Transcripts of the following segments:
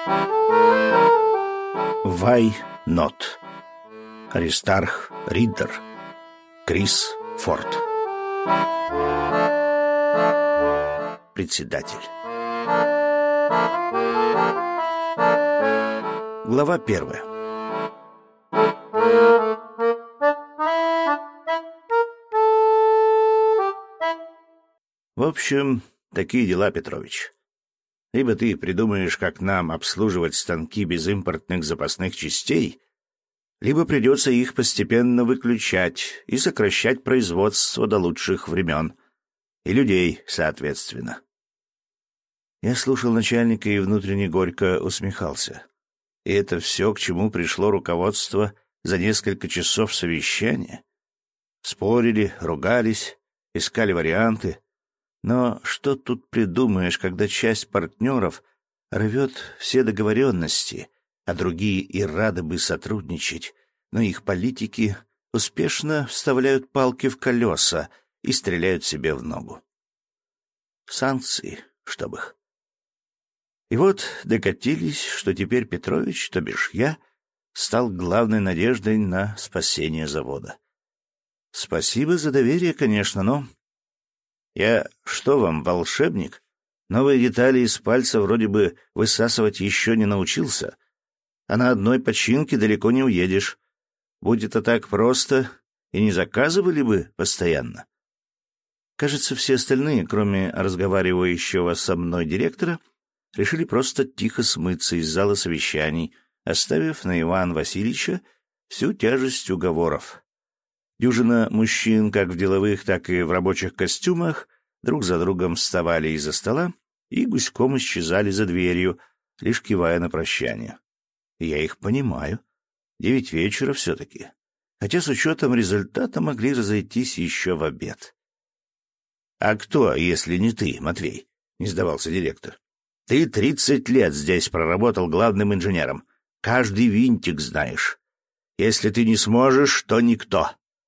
Вай Нот. Аристарх Риддер. Крис Форд. Председатель. Глава 1. В общем, такие дела, Петрович. Либо ты придумаешь, как нам обслуживать станки без импортных запасных частей, либо придется их постепенно выключать и сокращать производство до лучших времен. И людей, соответственно. Я слушал начальника и внутренне горько усмехался. И это все, к чему пришло руководство за несколько часов совещания. Спорили, ругались, искали варианты. Но что тут придумаешь, когда часть партнеров рвет все договоренности, а другие и рады бы сотрудничать, но их политики успешно вставляют палки в колеса и стреляют себе в ногу. Санкции, чтоб их. И вот докатились, что теперь Петрович, то бишь я, стал главной надеждой на спасение завода. Спасибо за доверие, конечно, но... Я что вам, волшебник? Новые детали из пальца вроде бы высасывать еще не научился, а на одной починке далеко не уедешь. Будь это так просто, и не заказывали бы постоянно. Кажется, все остальные, кроме разговаривающего со мной директора, решили просто тихо смыться из зала совещаний, оставив на Ивана Васильевича всю тяжесть уговоров. Дюжина мужчин, как в деловых, так и в рабочих костюмах, друг за другом вставали из-за стола и гуськом исчезали за дверью, лишь кивая на прощание. И я их понимаю. 9 вечера все-таки. Хотя с учетом результата могли разойтись еще в обед. — А кто, если не ты, Матвей? — не сдавался директор. — Ты 30 лет здесь проработал главным инженером. Каждый винтик знаешь. Если ты не сможешь, то никто.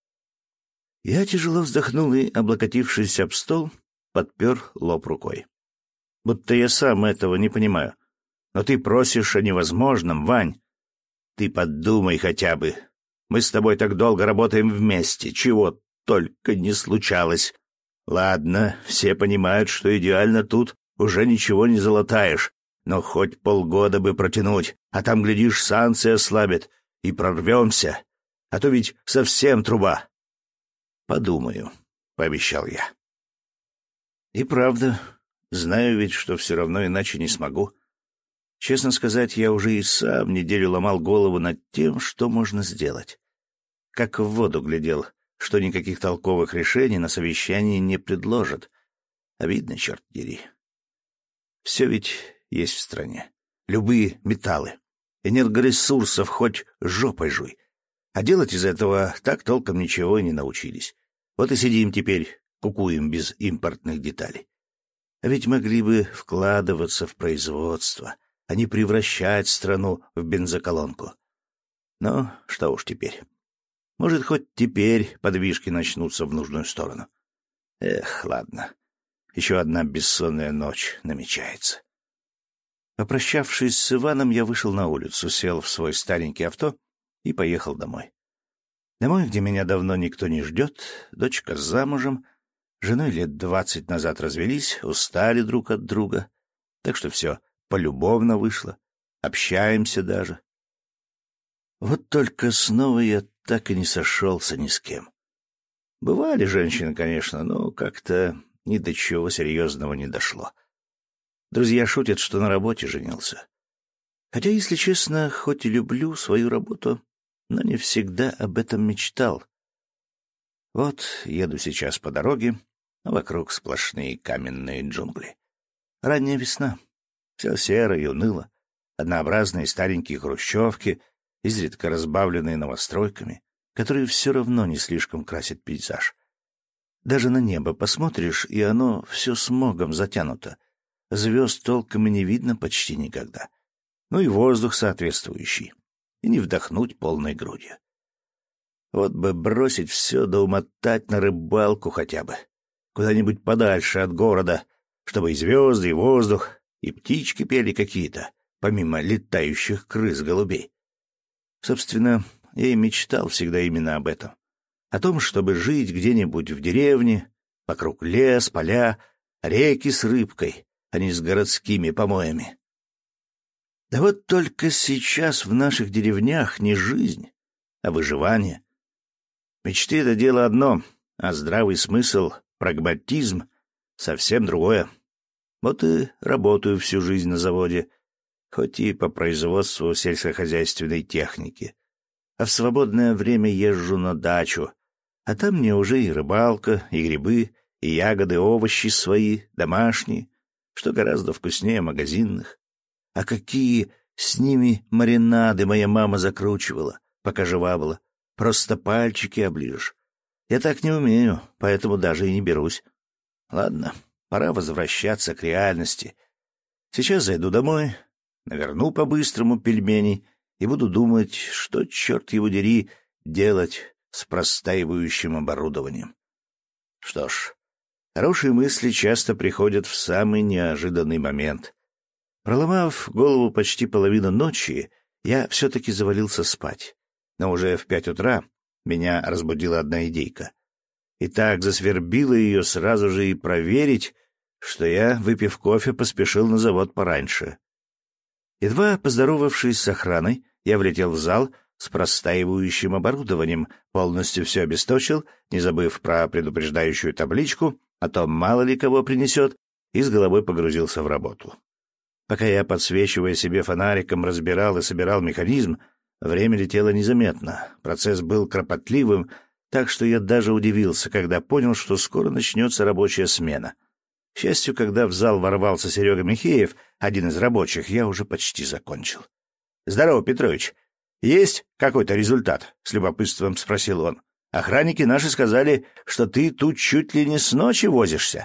Я тяжело вздохнул и, облокотившись об стол, подпер лоб рукой. Будто я сам этого не понимаю. Но ты просишь о невозможном, Вань. Ты подумай хотя бы. Мы с тобой так долго работаем вместе, чего только не случалось. Ладно, все понимают, что идеально тут уже ничего не залатаешь, но хоть полгода бы протянуть, а там, глядишь, санкции ослабят, и прорвемся. А то ведь совсем труба. «Подумаю», — пообещал я. И правда, знаю ведь, что все равно иначе не смогу. Честно сказать, я уже и сам неделю ломал голову над тем, что можно сделать. Как в воду глядел, что никаких толковых решений на совещании не предложат. Обидно, черт дери. Все ведь есть в стране. Любые металлы. Энергоресурсов хоть жопой жуй. А делать из этого так толком ничего и не научились. Вот и сидим теперь, кукуем без импортных деталей. А ведь могли бы вкладываться в производство, а не превращать страну в бензоколонку. Но что уж теперь. Может, хоть теперь подвижки начнутся в нужную сторону. Эх, ладно. Еще одна бессонная ночь намечается. Попрощавшись с Иваном, я вышел на улицу, сел в свой старенький авто и поехал домой. Домой, где меня давно никто не ждет, дочка замужем, женой лет 20 назад развелись, устали друг от друга, так что все полюбовно вышло, общаемся даже. Вот только снова я так и не сошелся ни с кем. Бывали женщины, конечно, но как-то ни до чего серьезного не дошло. Друзья шутят, что на работе женился. Хотя, если честно, хоть и люблю свою работу, но не всегда об этом мечтал. Вот еду сейчас по дороге, а вокруг сплошные каменные джунгли. Ранняя весна. Все серо и уныло. Однообразные старенькие хрущевки, изредка разбавленные новостройками, которые все равно не слишком красят пейзаж. Даже на небо посмотришь, и оно все смогом затянуто. Звезд толком и не видно почти никогда. Ну и воздух соответствующий. И не вдохнуть полной грудью. Вот бы бросить все да умотать на рыбалку хотя бы. Куда-нибудь подальше от города, чтобы и звезды, и воздух, и птички пели какие-то, помимо летающих крыс-голубей. Собственно, я и мечтал всегда именно об этом. О том, чтобы жить где-нибудь в деревне, вокруг лес, поля, реки с рыбкой, а не с городскими помоями. Да вот только сейчас в наших деревнях не жизнь, а выживание. Мечты — это дело одно, а здравый смысл, прагматизм — совсем другое. Вот и работаю всю жизнь на заводе, хоть и по производству сельскохозяйственной техники. А в свободное время езжу на дачу, а там мне уже и рыбалка, и грибы, и ягоды, овощи свои, домашние, что гораздо вкуснее магазинных. А какие с ними маринады моя мама закручивала, пока жива была. Просто пальчики оближешь. Я так не умею, поэтому даже и не берусь. Ладно, пора возвращаться к реальности. Сейчас зайду домой, наверну по-быстрому пельменей и буду думать, что, черт его дери, делать с простаивающим оборудованием. Что ж, хорошие мысли часто приходят в самый неожиданный момент. Проломав голову почти половину ночи, я все-таки завалился спать. Но уже в 5 утра меня разбудила одна идейка. И так засвербило ее сразу же и проверить, что я, выпив кофе, поспешил на завод пораньше. Едва поздоровавшись с охраной, я влетел в зал с простаивающим оборудованием, полностью все обесточил, не забыв про предупреждающую табличку, а то мало ли кого принесет, и с головой погрузился в работу. Пока я, подсвечивая себе фонариком, разбирал и собирал механизм, время летело незаметно, процесс был кропотливым, так что я даже удивился, когда понял, что скоро начнется рабочая смена. К счастью, когда в зал ворвался Серега Михеев, один из рабочих, я уже почти закончил. — Здорово, Петрович. Есть какой-то результат? — с любопытством спросил он. — Охранники наши сказали, что ты тут чуть ли не с ночи возишься.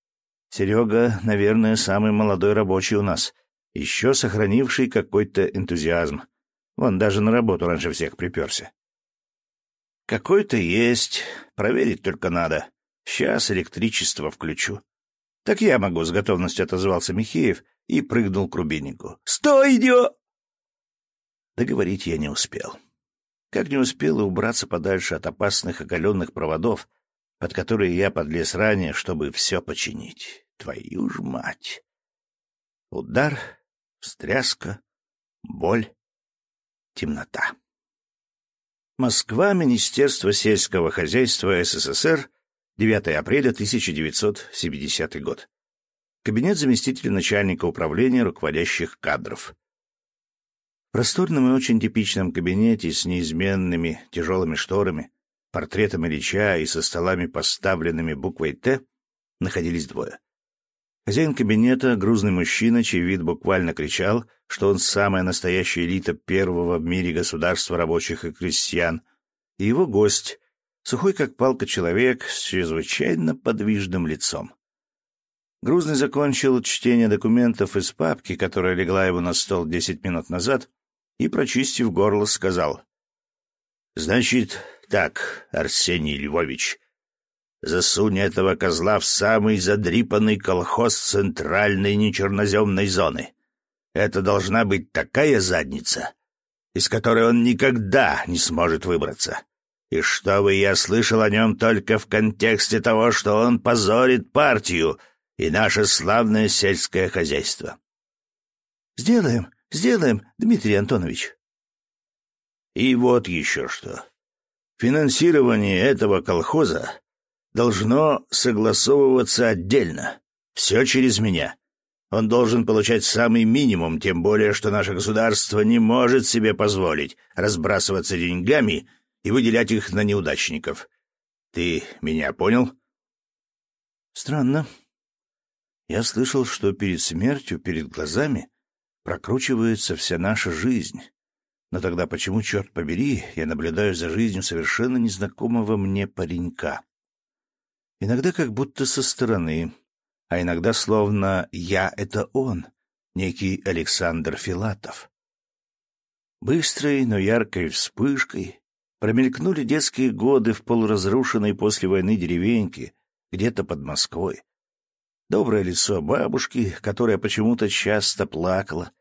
Серега, наверное, самый молодой рабочий у нас, еще сохранивший какой-то энтузиазм. Вон даже на работу раньше всех приперся. — Какой-то есть, проверить только надо. Сейчас электричество включу. — Так я могу, — с готовностью отозвался Михеев и прыгнул к рубильнику. — Стой, идиот! Договорить я не успел. Как не успел и убраться подальше от опасных оголенных проводов, под которые я подлез ранее, чтобы все починить. Твою ж мать! Удар, встряска, боль, темнота. Москва, Министерство сельского хозяйства СССР, 9 апреля 1970 год. Кабинет заместителя начальника управления руководящих кадров. В просторном и очень типичном кабинете с неизменными тяжелыми шторами, портретом Ильича и со столами, поставленными буквой «Т», находились двое. Хозяин кабинета, грузный мужчина, чей вид буквально кричал, что он самая настоящая элита первого в мире государства рабочих и крестьян, и его гость, сухой как палка человек с чрезвычайно подвижным лицом. Грузный закончил чтение документов из папки, которая легла ему на стол 10 минут назад, и, прочистив горло, сказал: «Значит так, Арсений Львович, засунь этого козла в самый задрипанный колхоз центральной нечерноземной зоны. Это должна быть такая задница, из которой он никогда не сможет выбраться. И чтобы я слышал о нем только в контексте того, что он позорит партию и наше славное сельское хозяйство». «Сделаем, сделаем, Дмитрий Антонович». И вот еще что. Финансирование этого колхоза должно согласовываться отдельно. Все через меня. Он должен получать самый минимум, тем более, что наше государство не может себе позволить разбрасываться деньгами и выделять их на неудачников. Ты меня понял? Странно. Я слышал, что перед смертью, перед глазами прокручивается вся наша жизнь. Но тогда почему, черт побери, я наблюдаю за жизнью совершенно незнакомого мне паренька? Иногда как будто со стороны, а иногда словно я — это он, некий Александр Филатов. Быстрой, но яркой вспышкой промелькнули детские годы в полуразрушенной после войны деревеньке, где-то под Москвой. Доброе лицо бабушки, которая почему-то часто плакала,